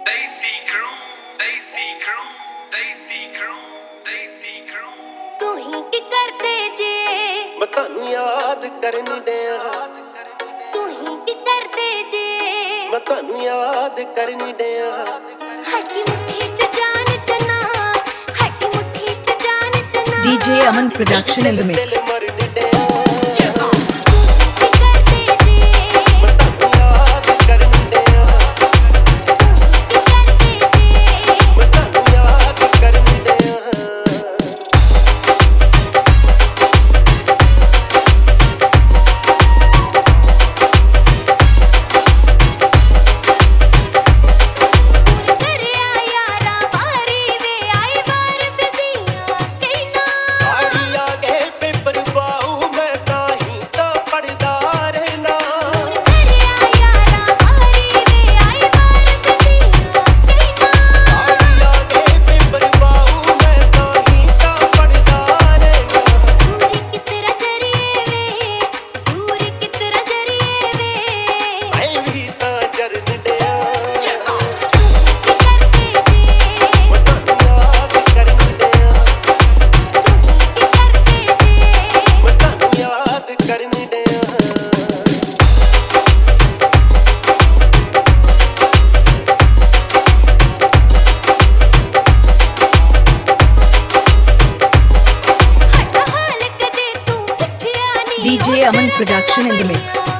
Desi crew, Desi crew, Desi crew, Desi crew। ਤੂੰ ਹੀ ਕੀ ਕਰਦੇ ਜੇ ਮੈਂ ਤੁਹਾਨੂੰ ਯਾਦ ਕਰਨ ਡਿਆ ਤੂੰ ਹੀ ਕੀ ਕਰਦੇ ਜੇ ਮੈਂ ਤੁਹਾਨੂੰ ਯਾਦ ਕਰਨ ਡਿਆ ਹੱਡੀ ਮੁੱਠੀ ਚ ਜਾਨ ਚਨਾ ਹੱਡੀ ਮੁੱਠੀ ਚ ਜਾਨ ਚਨਾ DJ Aman production in the mix। ਦਿਲ ਮਰਨ ਡਿਆ DJ Aman production in the mix।